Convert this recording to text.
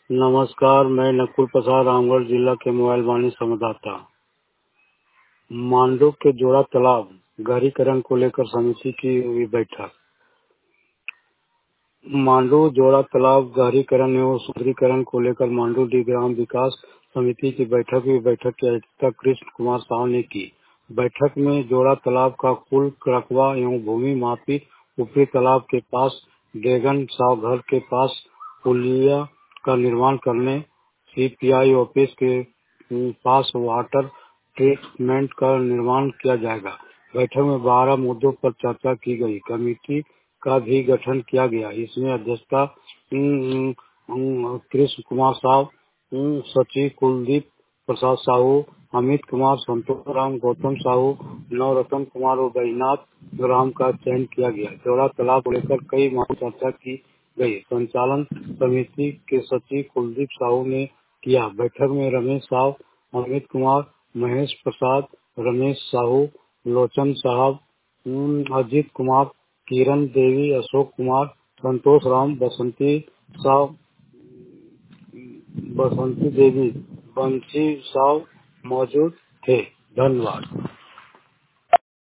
नमस्कार, मैं नकुल प्रसाद रामगढ़ जिला के मोबाइल वाणी संवाददाता। मांडू के जोड़ा तालाब गहरीकरण को लेकर समिति की हुई बैठक। मांडू जोड़ा तालाब गहरीकरण एवं सुदृढ़ीकरण को लेकर मांडू डी ग्राम विकास समिति की बैठक हुई। बैठक की अध्यक्षता कृष्ण कुमार साहू ने की। बैठक में जोड़ा तालाब का कुल रकबा एवं भूमि मापी, ऊपरी तालाब के पास ड्रैगन साव घर के पास पुलिया का निर्माण करने, सीपीआई ऑफिस के पास वाटर ट्रीटमेंट का निर्माण किया जाएगा। बैठक में 12 मुद्दों पर चर्चा की गई। कमेटी का भी गठन किया गया। इसमें अध्यक्षता कृष्ण कुमार साहू, सचिव कुलदीप प्रसाद साहू, अमित कुमार, संतोष राम, गौतम साहू, नवरत्न कुमार और बैजनाथ राम का चयन किया गया। जोड़ा तालाब को लेकर कई मामलों पर चर्चा की गई। संचालन समिति के सचिव कुलदीप साहू ने किया। बैठक में रमेश साहू, अमित कुमार, महेश प्रसाद, रमेश साहू, लोचन साहब, अजीत कुमार, किरण देवी, अशोक कुमार, संतोष राम, बसंती साहू, बसंती देवी, बंसी साहू मौजूद थे। धन्यवाद।